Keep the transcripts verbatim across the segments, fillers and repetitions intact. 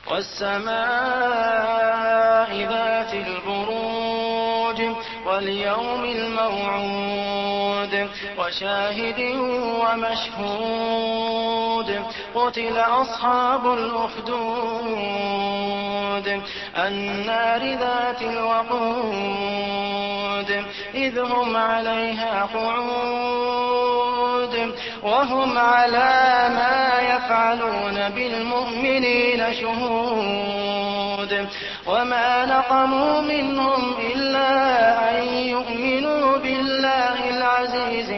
والسماء ذات البروج واليوم الموعود وشاهد ومشهود قتل أصحاب الأخدود النار ذات الوقود إذ هم عليها قعود وهم على ما يفعلون بالمؤمنين شهود وما نقموا منهم إلا أن يؤمنوا بالله العزيز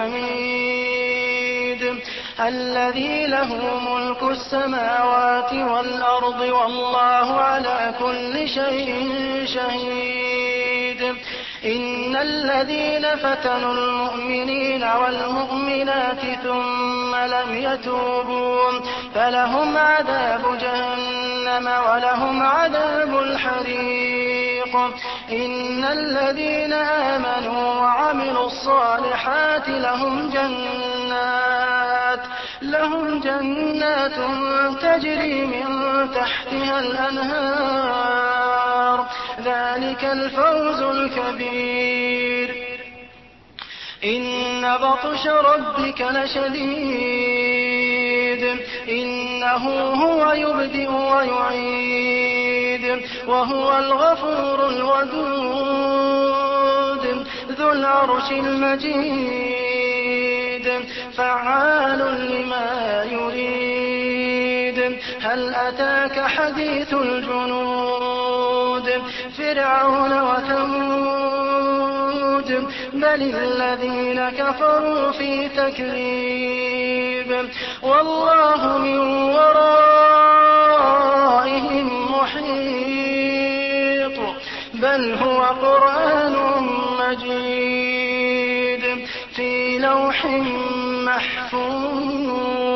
الحميد الذي له ملك السماوات والأرض والله على كل شيء شهيد إن الذين فتنوا المؤمنين والمؤمنات ثم لم يتوبوا فلهم عذاب جهنم ولهم عذاب الحريق إن الذين آمنوا وعملوا الصالحات لهم جنات لهم جنات تجري من تحتها الأنهار ذلك الفوز الكبير إن بطش ربك لشديد إنه هو يبدئ ويعيد وهو الغفور الودود ذو العرش المجيد فعال لما يريد هل أتاك حديث الجنود فرعون وثمود بل الذين كفروا في تكذيب والله من ورائهم محيط بل هو قرآن مجيد في لوح محفوظ